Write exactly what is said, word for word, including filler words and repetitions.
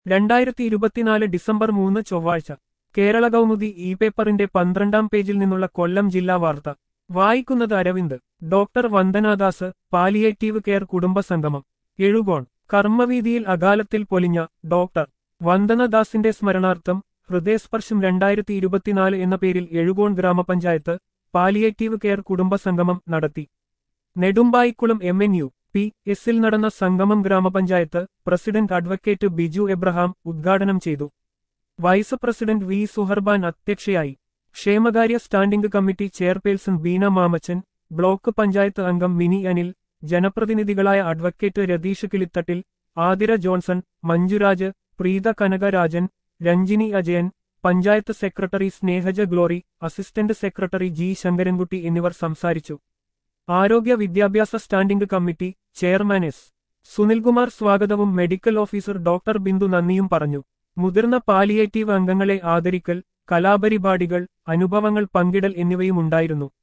രണ്ടായിരത്തി ഇരുപത്തിനാല് ഡിസംബർ മൂന്ന് ചൊവ്വാഴ്ച കേരള കൗമുദി ഇ പേപ്പറിന്റെ പന്ത്രണ്ടാം പേജിൽ നിന്നുള്ള കൊല്ലം ജില്ലാ വാർത്ത വായിക്കുന്നത് Aravind. Doctor Vandana Das palliative care കുടുംബ സംഗമം എഴുകോൺ. കർമ്മവീതിയിൽ അകാലത്തിൽ പൊലിഞ്ഞ ഡോക്ടർ വന്ദനദാസിന്റെ സ്മരണാർത്ഥം ഹൃദയസ്പർശം രണ്ടായിരത്തി ഇരുപത്തിനാല് എന്ന പേരിൽ എഴുകോൺ ഗ്രാമപഞ്ചായത്ത് പാലിയേറ്റീവ് കെയർ കുടുംബ സംഗമം നടത്തി. Nedumpaikulam M N U P എസിൽ നടന്ന സംഗമം ഗ്രാമപഞ്ചായത്ത് പ്രസിഡന്റ് അഡ്വക്കേറ്റ് ബിജു എബ്രഹാം ഉദ്ഘാടനം ചെയ്തു. വൈസ് പ്രസിഡന്റ് വി സുഹർബാൻ അധ്യക്ഷയായി. ക്ഷേമകാര്യ standing committee chairperson Beena Mamachan, block panchayat അംഗം മിനി അനിൽ, ജനപ്രതിനിധികളായ advocate Ratheesh Kilithattil, Athira Johnson, Manjuraj, Preetha Kanakarajan, Ranjini Ajayan, panchayat secretary Snehaja Glory, assistant secretary G Sankarankutty എന്നിവർ സംസാരിച്ചു. ആരോഗ്യ വിദ്യാഭ്യാസ standing committee chairman S Sunilkumar സ്വാഗതവും മെഡിക്കൽ ഓഫീസർ ഡോക്ടർ ബിന്ദു നന്ദിയും പറഞ്ഞു. മുതിർന്ന പാലിയേറ്റീവ് അംഗങ്ങളെ ആദരിക്കൽ, കലാപരിപാടികൾ, അനുഭവങ്ങൾ പങ്കിടൽ എന്നിവയും ഉണ്ടായിരുന്നു.